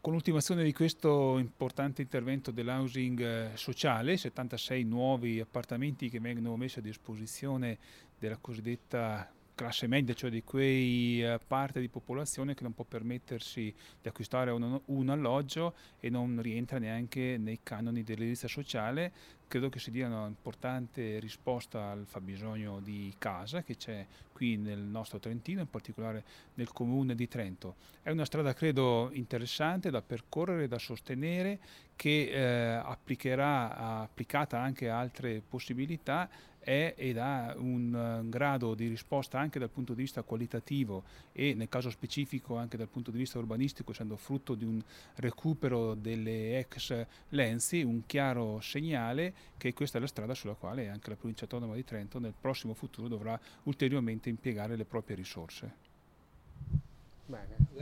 con l'ultimazione di questo importante intervento dell'housing sociale, 76 nuovi appartamenti che vengono messi a disposizione della cosiddetta classe media, cioè di quei parte di popolazione che non può permettersi di acquistare un alloggio e non rientra neanche nei canoni dell'edilizia sociale. Credo che si dia una importante risposta al fabbisogno di casa che c'è qui nel nostro Trentino, in particolare nel comune di Trento. È una strada credo interessante da percorrere, da sostenere, che applicata anche a altre possibilità è ed ha un grado di risposta anche dal punto di vista qualitativo e nel caso specifico anche dal punto di vista urbanistico, essendo frutto di un recupero delle ex Lenzi, un chiaro segnale che questa è la strada sulla quale anche la provincia autonoma di Trento nel prossimo futuro dovrà ulteriormente impiegare le proprie risorse. Bene.